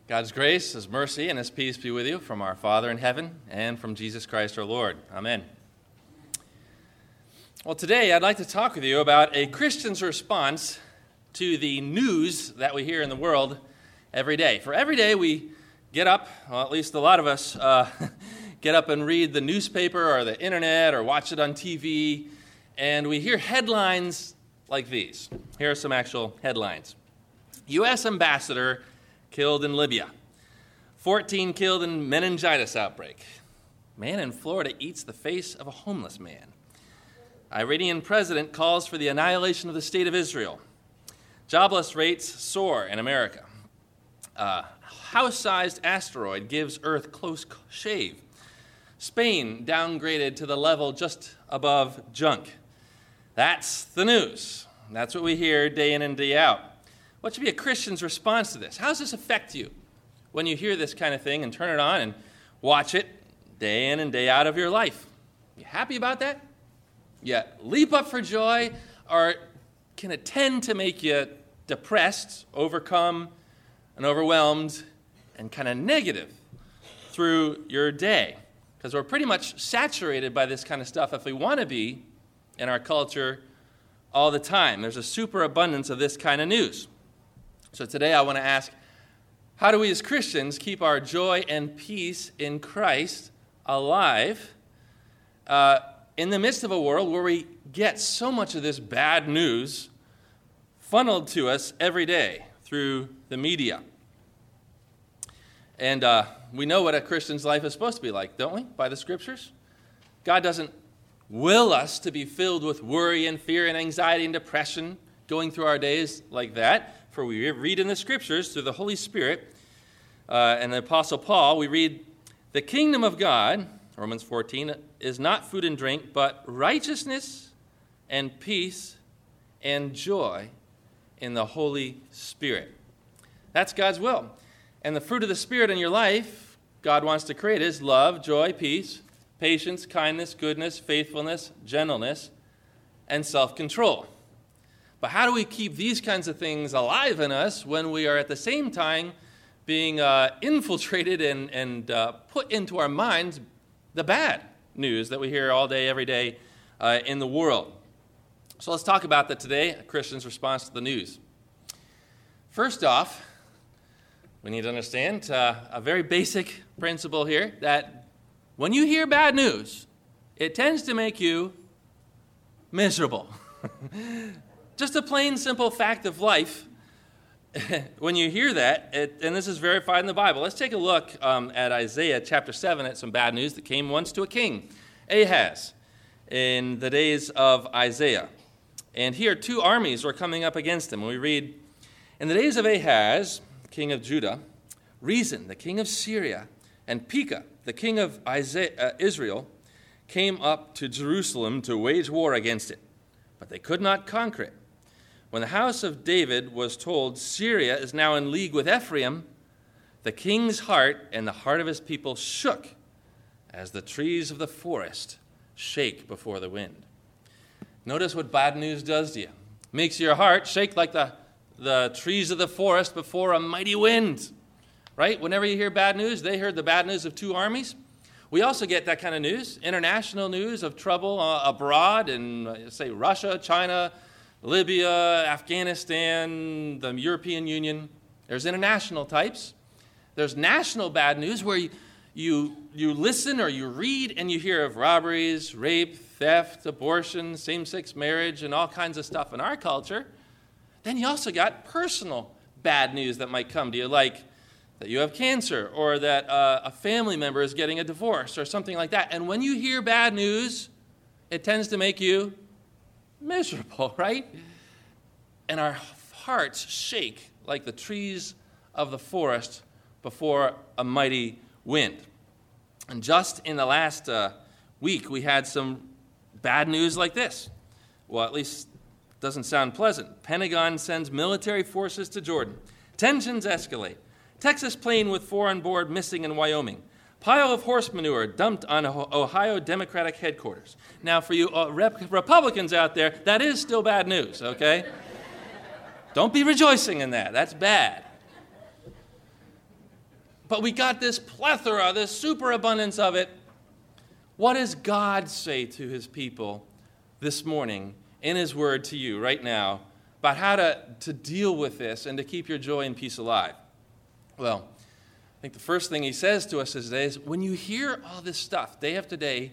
God's grace, His mercy, and His peace be with you from our Father in heaven and from Jesus Christ our Lord. Amen. Well, today I'd like to talk with you about a Christian's response to the news that we hear in the world every day. For every day we get up, well, at least a lot of us, get up and read the newspaper or the internet or watch it on TV, and we hear headlines like these. Here are some actual headlines. U.S. Ambassador killed in Libya. 14 killed in meningitis outbreak. Man in Florida eats the face of a homeless man. Iranian president calls for the annihilation of the state of Israel. Jobless rates soar in America. House-sized asteroid gives Earth close shave. Spain downgraded to the level just above junk. That's the news. That's what we hear day in and day out. What should be a Christian's response to this? How does this affect you when you hear this kind of thing and turn it on and watch it day in and day out of your life? You happy about that? You leap up for joy, or can it tend to make you depressed, overcome, and overwhelmed, and kind of negative through your day? Because we're pretty much saturated by this kind of stuff if we want to be in our culture all the time. There's a superabundance of this kind of news. So today I want to ask, how do we as Christians keep our joy and peace in Christ alive in the midst of a world where we get so much of this bad news funneled to us every day through the media? And we know what a Christian's life is supposed to be like, don't we, by the Scriptures? God doesn't will us to be filled with worry and fear and anxiety and depression going through our days like that. For we read in the Scriptures through the Holy Spirit and the Apostle Paul, we read, the kingdom of God, Romans 14, is not food and drink, but righteousness and peace and joy in the Holy Spirit. That's God's will. And the fruit of the Spirit in your life, God wants to create is love, joy, peace, patience, kindness, goodness, faithfulness, gentleness, and self-control. But how do we keep these kinds of things alive in us when we are at the same time being infiltrated and put into our minds the bad news that we hear all day, every day in the world? So let's talk about that today, a Christian's response to the news. First off, we need to understand a very basic principle here, that when you hear bad news, it tends to make you miserable. Just a plain, simple fact of life. When you hear that, and this is verified in the Bible, let's take a look at Isaiah chapter 7 at some bad news that came once to a king, Ahaz, in the days of Isaiah. And here, two armies were coming up against him. We read, in the days of Ahaz, king of Judah, Rezin, the king of Syria, and Pekah, the king of Israel, came up to Jerusalem to wage war against it, but they could not conquer it. When the house of David was told Syria is now in league with Ephraim, the king's heart and the heart of his people shook as the trees of the forest shake before the wind. Notice what bad news does to you. Makes your heart shake like the trees of the forest before a mighty wind. Right? Whenever you hear bad news, they heard the bad news of two armies. We also get that kind of news, international news of trouble abroad in, say, Russia, China, Libya, Afghanistan, the European Union. There's international types. There's national bad news where you listen or you read and you hear of robberies, rape, theft, abortion, same-sex marriage, and all kinds of stuff in our culture. Then you also got personal bad news that might come to you, like that you have cancer or that a family member is getting a divorce or something like that. And when you hear bad news, it tends to make you miserable, right? And our hearts shake like the trees of the forest before a mighty wind. And just in the last week, we had some bad news like this. Well, at least it doesn't sound pleasant. Pentagon sends military forces to Jordan. Tensions escalate. Texas plane with 4 on board missing in Wyoming. Pile of horse manure dumped on Ohio Democratic headquarters. Now, for you Republicans out there, that is still bad news, okay? Don't be rejoicing in that. That's bad. but we got this plethora, this superabundance of it. What does God say to his people this morning in his word to you right now about how to deal with this and to keep your joy and peace alive? Well, I think the first thing he says to us today is when you hear all this stuff day after day,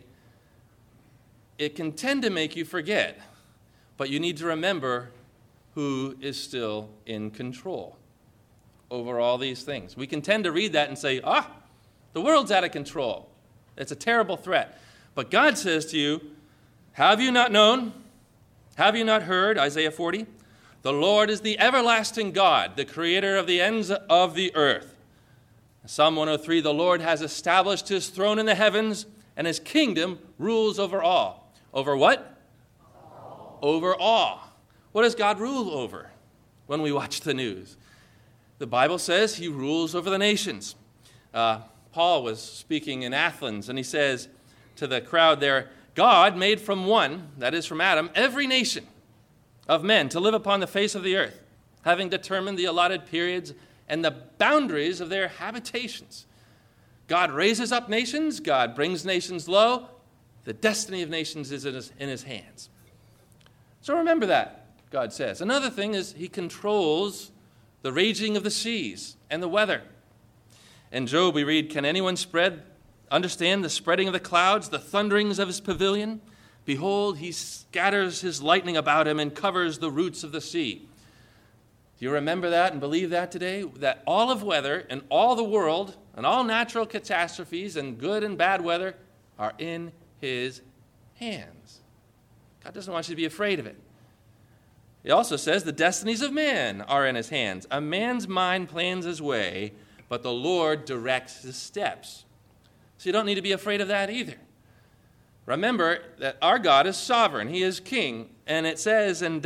it can tend to make you forget, but you need to remember who is still in control over all these things. We can tend to read that and say, the world's out of control. It's a terrible threat. But God says to you, have you not known? Have you not heard? Isaiah 40. The Lord is the everlasting God, the creator of the ends of the earth. Psalm 103, the Lord has established his throne in the heavens, and his kingdom rules over all. Over what? All. Over all. What does God rule over when we watch the news? The Bible says he rules over the nations. Paul was speaking in Athens, and he says to the crowd there, God made from one, that is from Adam, every nation of men to live upon the face of the earth, having determined the allotted periods and the boundaries of their habitations. God raises up nations. God brings nations low. The destiny of nations is in his hands. So remember that, God says. Another thing is he controls the raging of the seas and the weather. In Job we read, can anyone understand the spreading of the clouds, the thunderings of his pavilion? Behold, he scatters his lightning about him and covers the roots of the sea. Do you remember that and believe that today? That all of weather and all the world and all natural catastrophes and good and bad weather are in his hands. God doesn't want you to be afraid of it. He also says the destinies of man are in his hands. A man's mind plans his way, but the Lord directs his steps. So you don't need to be afraid of that either. Remember that our God is sovereign. He is king. And it says in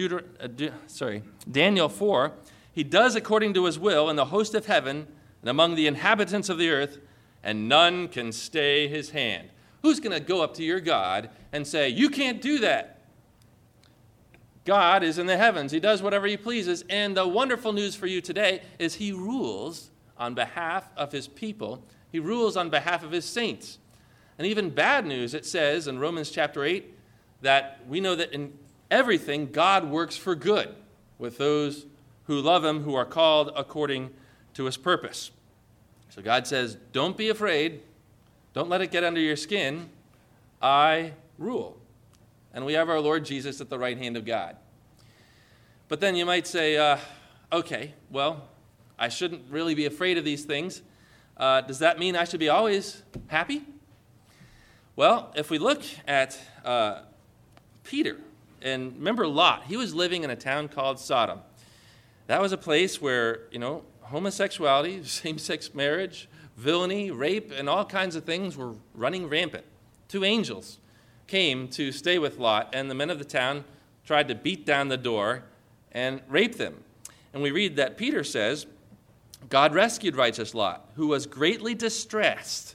Daniel 4, he does according to his will in the host of heaven and among the inhabitants of the earth, and none can stay his hand. Who's going to go up to your God and say, you can't do that? God is in the heavens. He does whatever he pleases. And the wonderful news for you today is he rules on behalf of his people. He rules on behalf of his saints. And even bad news, it says in Romans chapter 8, that we know that in everything God works for good with those who love him, who are called according to his purpose. So God says, don't be afraid. Don't let it get under your skin. I rule. And we have our Lord Jesus at the right hand of God. But then you might say, okay, well, I shouldn't really be afraid of these things. Does that mean I should be always happy? Well, if we look at Peter, and remember Lot, he was living in a town called Sodom. That was a place where, homosexuality, same-sex marriage, villainy, rape, and all kinds of things were running rampant. 2 angels came to stay with Lot, and the men of the town tried to beat down the door and rape them. And we read that Peter says, God rescued righteous Lot, who was greatly distressed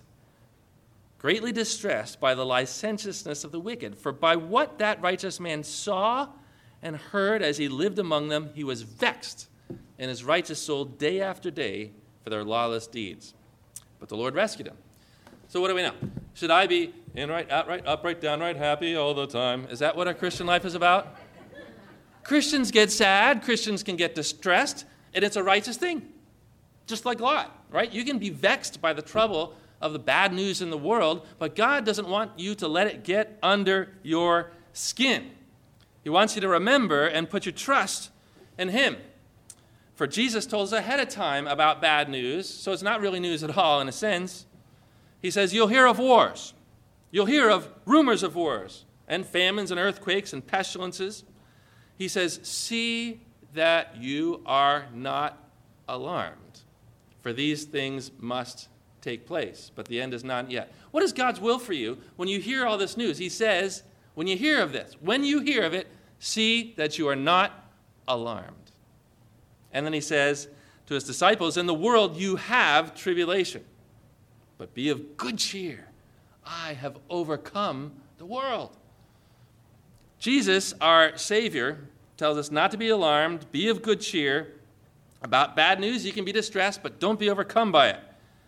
by the licentiousness of the wicked. For by what that righteous man saw and heard as he lived among them, he was vexed in his righteous soul day after day for their lawless deeds. But the Lord rescued him. So what do we know? Should I be inright, outright, upright, downright, happy all the time? Is that what our Christian life is about? Christians get sad. Christians can get distressed. And it's a righteous thing. Just like Lot, right? You can be vexed by the trouble of the bad news in the world, but God doesn't want you to let it get under your skin. He wants you to remember and put your trust in him. For Jesus told us ahead of time about bad news, so it's not really news at all in a sense. He says, you'll hear of wars. You'll hear of rumors of wars and famines and earthquakes and pestilences. He says, see that you are not alarmed, for these things must take place, but the end is not yet. What is God's will for you when you hear all this news? He says, when you hear of this, when you hear of it, see that you are not alarmed. And then he says to his disciples, in the world you have tribulation, but be of good cheer. I have overcome the world. Jesus, our Savior, tells us not to be alarmed, be of good cheer. About bad news, you can be distressed, but don't be overcome by it.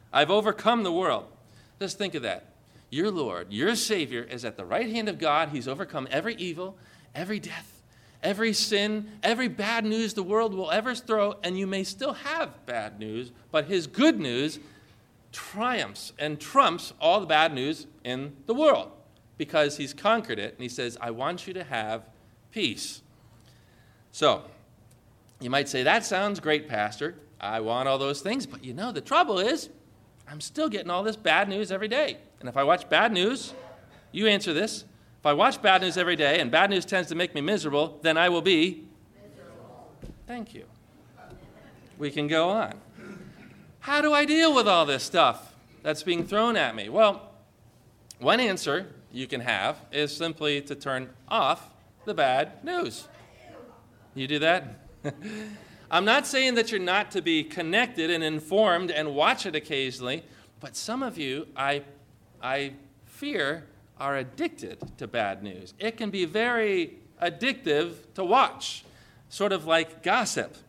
I've overcome the world. Just think of that. Your Lord, your Savior, is at the right hand of God. He's overcome every evil, every death, every sin, every bad news the world will ever throw, and you may still have bad news, but his good news triumphs and trumps all the bad news in the world because he's conquered it, and he says, I want you to have peace. So, you might say, that sounds great, Pastor. I want all those things, but the trouble is, I'm still getting all this bad news every day. And if I watch bad news, you answer this. If I watch bad news every day, and bad news tends to make me miserable, then I will be miserable. Thank you. We can go on. How do I deal with all this stuff that's being thrown at me? Well, one answer you can have is simply to turn off the bad news. You do that? I'm not saying that you're not to be connected and informed and watch it occasionally, but some of you, I fear, are addicted to bad news. It can be very addictive to watch, sort of like gossip.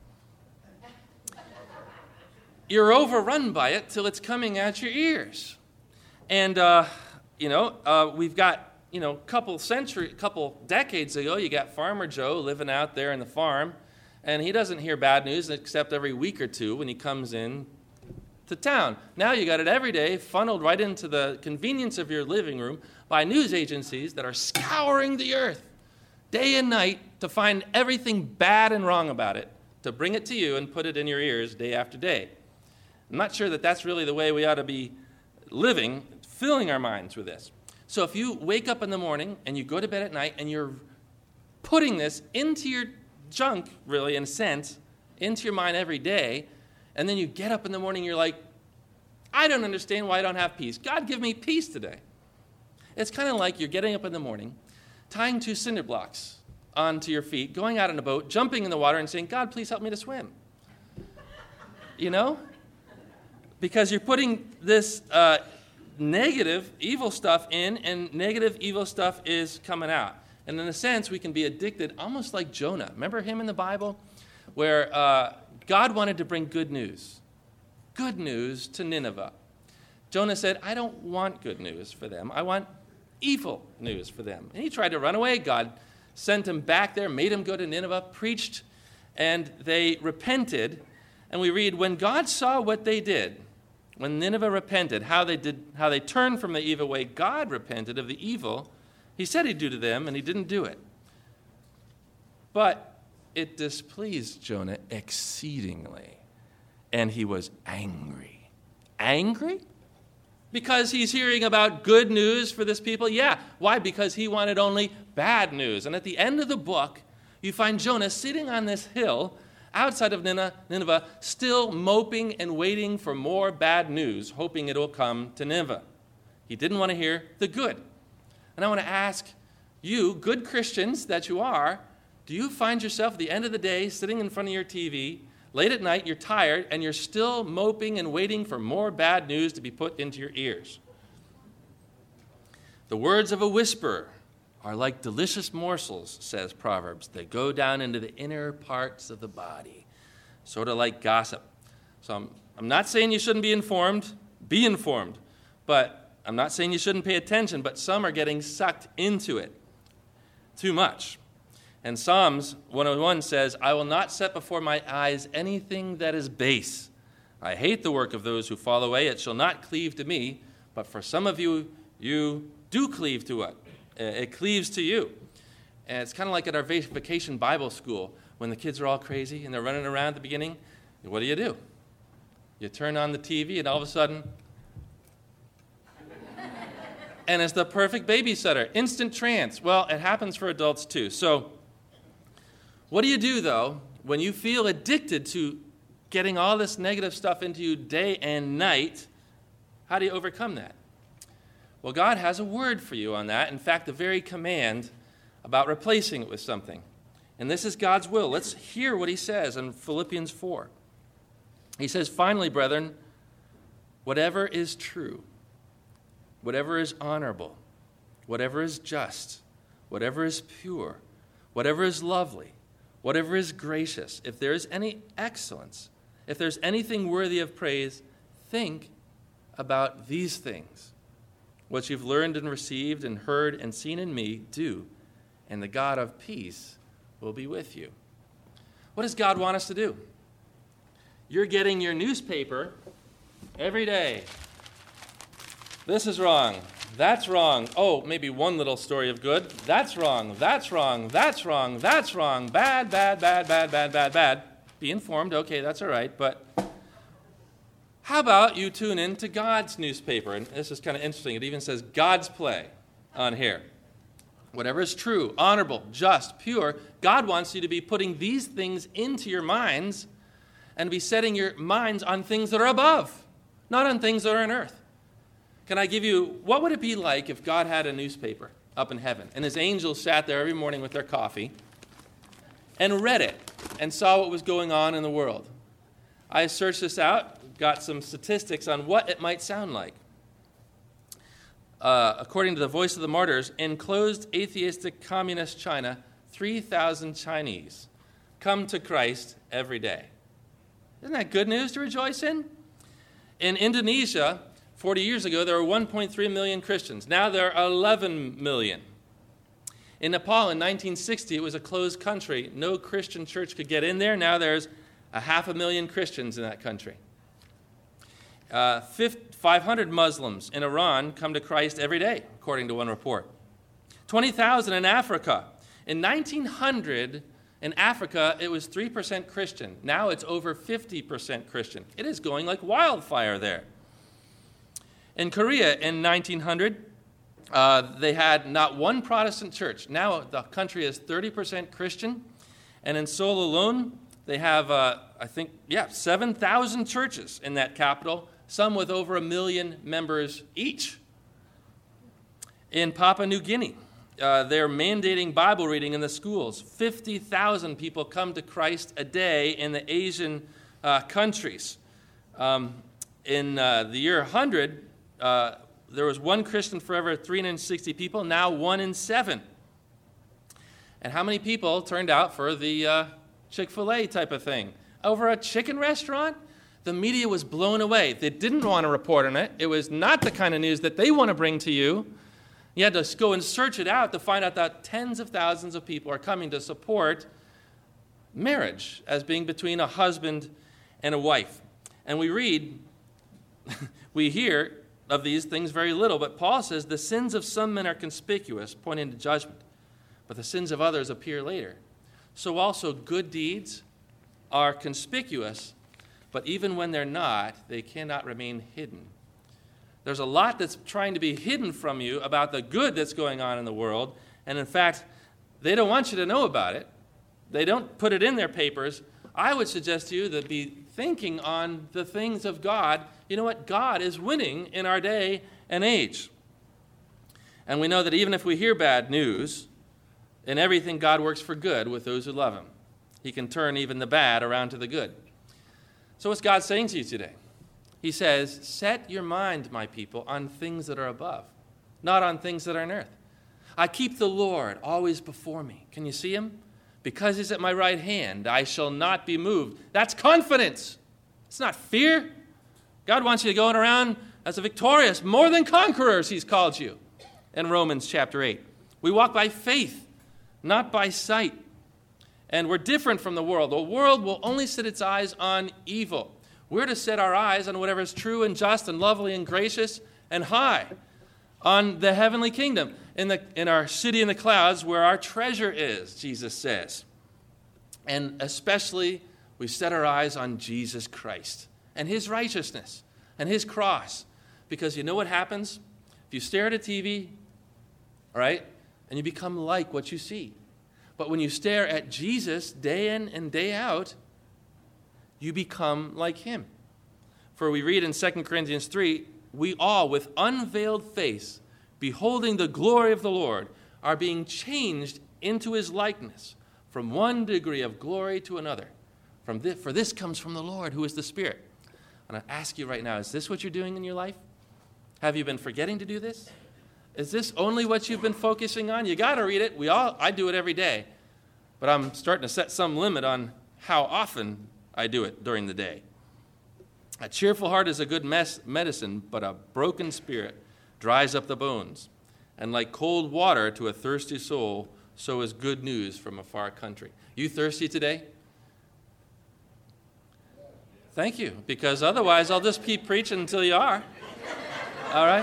You're overrun by it till it's coming at your ears. And, we've got, couple decades ago, you got Farmer Joe living out there in the farm, and he doesn't hear bad news except every week or two when he comes in to town. Now you got it every day, funneled right into the convenience of your living room by news agencies that are scouring the earth day and night to find everything bad and wrong about it, to bring it to you and put it in your ears day after day. I'm not sure that that's really the way we ought to be living, filling our minds with this. So if you wake up in the morning and you go to bed at night and you're putting this into your junk, really, in a sense, into your mind every day, and then you get up in the morning and you're like, I don't understand why I don't have peace. God, give me peace today. It's kind of like you're getting up in the morning, tying 2 cinder blocks onto your feet, going out on a boat, jumping in the water and saying, God, please help me to swim. Because you're putting this negative, evil stuff in, and negative, evil stuff is coming out. And in a sense, we can be addicted, almost like Jonah. Remember him in the Bible? Where God wanted to bring good news to Nineveh. Jonah said, I don't want good news for them. I want evil news for them. And he tried to run away. God sent him back there, made him go to Nineveh, preached, and they repented. And we read, when God saw what they did, when Nineveh repented, how they turned from the evil way, God repented of the evil he said he'd do to them, and he didn't do it. But it displeased Jonah exceedingly, and he was angry. Angry? Because he's hearing about good news for this people? Yeah. Why? Because he wanted only bad news. And at the end of the book, you find Jonah sitting on this hill outside of Nineveh, still moping and waiting for more bad news, hoping it will come to Nineveh. He didn't want to hear the good. And I want to ask you, good Christians that you are, do you find yourself at the end of the day sitting in front of your TV, late at night, you're tired, and you're still moping and waiting for more bad news to be put into your ears? The words of a whisperer are like delicious morsels, says Proverbs. They go down into the inner parts of the body, sort of like gossip. So I'm not saying you shouldn't be informed. Be informed. But I'm not saying you shouldn't pay attention, but some are getting sucked into it too much. And Psalms 101 says, I will not set before my eyes anything that is base. I hate the work of those who fall away. It shall not cleave to me. But for some of you, you do cleave to it. It cleaves to you. And it's kind of like at our vacation Bible school when the kids are all crazy and they're running around at the beginning. What do? You turn on the TV and all of a sudden, and it's the perfect babysitter, instant trance. Well, it happens for adults too. So what do you do, though, when you feel addicted to getting all this negative stuff into you day and night? How do you overcome that? Well, God has a word for you on that. In fact, the very command about replacing it with something. And this is God's will. Let's hear what he says in Philippians 4. He says, finally, brethren, whatever is true, whatever is honorable, whatever is just, whatever is pure, whatever is lovely, whatever is gracious, if there is any excellence, if there's anything worthy of praise, think about these things. What you've learned and received and heard and seen in me, do, and the God of peace will be with you. What does God want us to do? You're getting your newspaper every day. This is wrong. That's wrong. Oh, maybe one little story of good. That's wrong. That's wrong. That's wrong. That's wrong. Bad, bad, bad, bad, bad, bad, bad. Be informed. Okay, that's all right. But how about you tune in to God's newspaper? And this is kind of interesting. It even says God's play on here. Whatever is true, honorable, just, pure, God wants you to be putting these things into your minds and be setting your minds on things that are above, not on things that are on earth. Can I give you, what would it be like if God had a newspaper up in heaven and his angels sat there every morning with their coffee and read it and saw what was going on in the world? I searched this out, got some statistics on what it might sound like. According to the Voice of the Martyrs, in closed atheistic communist China, 3,000 Chinese come to Christ every day. Isn't that good news to rejoice in? In Indonesia, 40 years ago, there were 1.3 million Christians. Now there are 11 million. In Nepal in 1960, it was a closed country. No Christian church could get in there. Now there's 500,000 Christians in that country. 500 Muslims in Iran come to Christ every day, according to one report. 20,000 in Africa. In 1900, in Africa, it was 3% Christian. Now it's over 50% Christian. It is going like wildfire there. In Korea in 1900, they had not one Protestant church. Now the country is 30% Christian. And in Seoul alone, they have, 7,000 churches in that capital, some with over 1 million members each. In Papua New Guinea, they're mandating Bible reading in the schools. 50,000 people come to Christ a day in the Asian countries. In the year 100, there was one Christian for every 360 people, now 1 in 7. And how many people turned out for the Chick-fil-A type of thing? Over a chicken restaurant? The media was blown away. They didn't want to report on it. It was not the kind of news that they want to bring to you. You had to go and search it out to find out that tens of thousands of people are coming to support marriage as being between a husband and a wife. And we read, we hear of these things very little, but Paul says the sins of some men are conspicuous, pointing to judgment, but the sins of others appear later. So also good deeds are conspicuous, but even when they're not, they cannot remain hidden. There's a lot that's trying to be hidden from you about the good that's going on in the world, and in fact, they don't want you to know about it. They don't put it in their papers. I would suggest to you that be thinking on the things of God. You know what? God is winning in our day and age. And we know that even if we hear bad news, in everything God works for good with those who love him. He can turn even the bad around to the good. So what's God saying to you today? He says, set your mind, my people, on things that are above, not on things that are on earth. I keep the Lord always before me. Can you see him? Because he's at my right hand, I shall not be moved. That's confidence. It's not fear. God wants you to go around as a victorious, more than conquerors, he's called you in Romans chapter 8. We walk by faith, not by sight. And we're different from the world. The world will only set its eyes on evil. We're to set our eyes on whatever is true and just and lovely and gracious and high, on the heavenly kingdom, in our city in the clouds where our treasure is, Jesus says. And especially, we set our eyes on Jesus Christ and his righteousness and his cross. Because you know what happens? If you stare at a TV, all right, and you become like what you see. But when you stare at Jesus day in and day out, you become like him. For we read in 2 Corinthians 3, we all, with unveiled face, beholding the glory of the Lord, are being changed into his likeness, from one degree of glory to another. For this comes from the Lord, who is the Spirit. And I ask you right now, is this what you're doing in your life? Have you been forgetting to do this? Is this only what you've been focusing on? You got to read it. I do it every day. But I'm starting to set some limit on how often I do it during the day. A cheerful heart is a good medicine, but a broken spirit dries up the bones. And like cold water to a thirsty soul, so is good news from a far country. You thirsty today? Thank you, because otherwise I'll just keep preaching until you are. All right?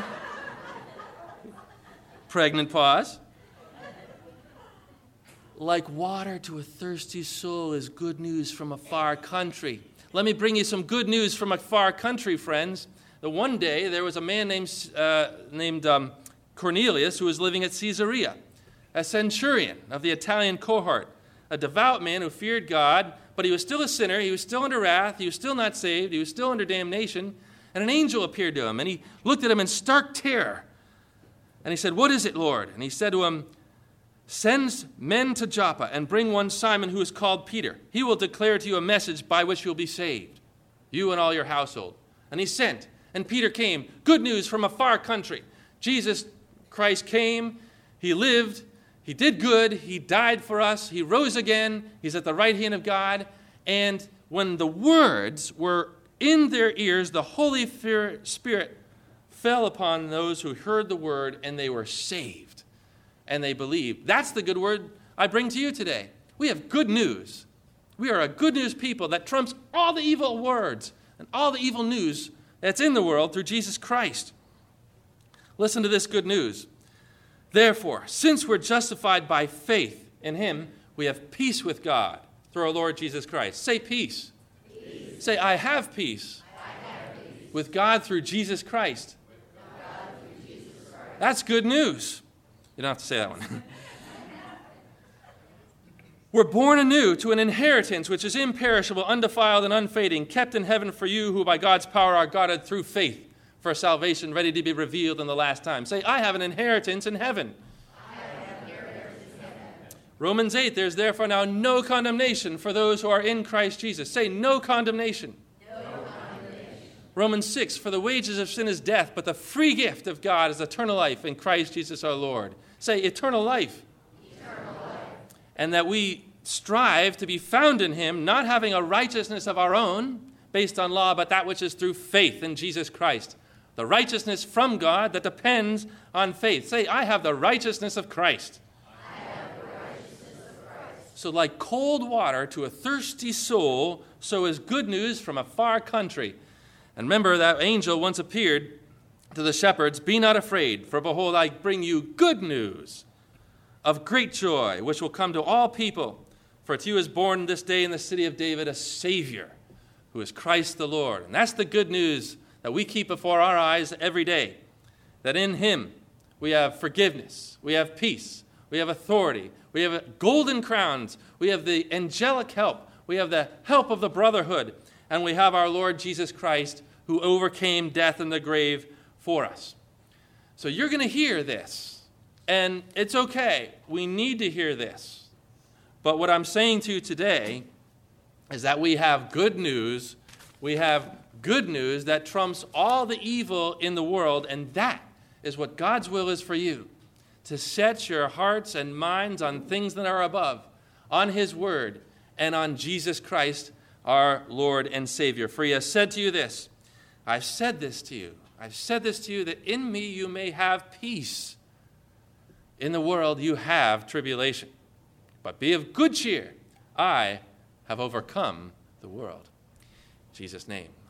Pregnant pause. Like water to a thirsty soul is good news from a far country. Let me bring you some good news from a far country, friends. The one day there was a man named Cornelius who was living at Caesarea, a centurion of the Italian cohort, a devout man who feared God, but he was still a sinner. He was still under wrath. He was still not saved. He was still under damnation. And an angel appeared to him, and he looked at him in stark terror. And he said, "What is it, Lord?" And he said to him, "Send men to Joppa and bring one Simon who is called Peter. He will declare to you a message by which you'll be saved, you and all your household." And he sent, and Peter came. Good news from a far country. Jesus Christ came, he lived, he did good, he died for us, he rose again, he's at the right hand of God. And when the words were in their ears, the Holy Spirit fell upon those who heard the word, and they were saved. And they believed. That's the good word I bring to you today. We have good news. We are a good news people that trumps all the evil words and all the evil news that's in the world through Jesus Christ. Listen to this good news. Therefore, since we're justified by faith in him, we have peace with God through our Lord Jesus Christ. Say peace. Peace. Say, I have peace. With God through Jesus Christ. That's good news. You don't have to say that one. We're born anew to an inheritance which is imperishable, undefiled, and unfading, kept in heaven for you who by God's power are guarded through faith for salvation ready to be revealed in the last time. Say, I have an inheritance in heaven. Romans 8, there's therefore now no condemnation for those who are in Christ Jesus. Say, no condemnation. Romans 6, for the wages of sin is death, but the free gift of God is eternal life in Christ Jesus our Lord. Say, eternal life. Eternal life. And that we strive to be found in him, not having a righteousness of our own based on law, but that which is through faith in Jesus Christ. The righteousness from God that depends on faith. Say, I have the righteousness of Christ. I have the righteousness of Christ. So like cold water to a thirsty soul, so is good news from a far country. And remember that angel once appeared to the shepherds, be not afraid, for behold, I bring you good news of great joy, which will come to all people. For to you is born this day in the city of David a Savior, who is Christ the Lord. And that's the good news that we keep before our eyes every day, that in him we have forgiveness, we have peace, we have authority, we have golden crowns, we have the angelic help, we have the help of the brotherhood, and we have our Lord Jesus Christ who overcame death and the grave for us. So you're going to hear this, and it's okay. We need to hear this. But what I'm saying to you today is that we have good news. We have good news that trumps all the evil in the world, and that is what God's will is for you, to set your hearts and minds on things that are above, on his word, and on Jesus Christ, our Lord and Savior. For he has said to you this, I've said this to you, that in me you may have peace. In the world you have tribulation. But be of good cheer. I have overcome the world. In Jesus' name.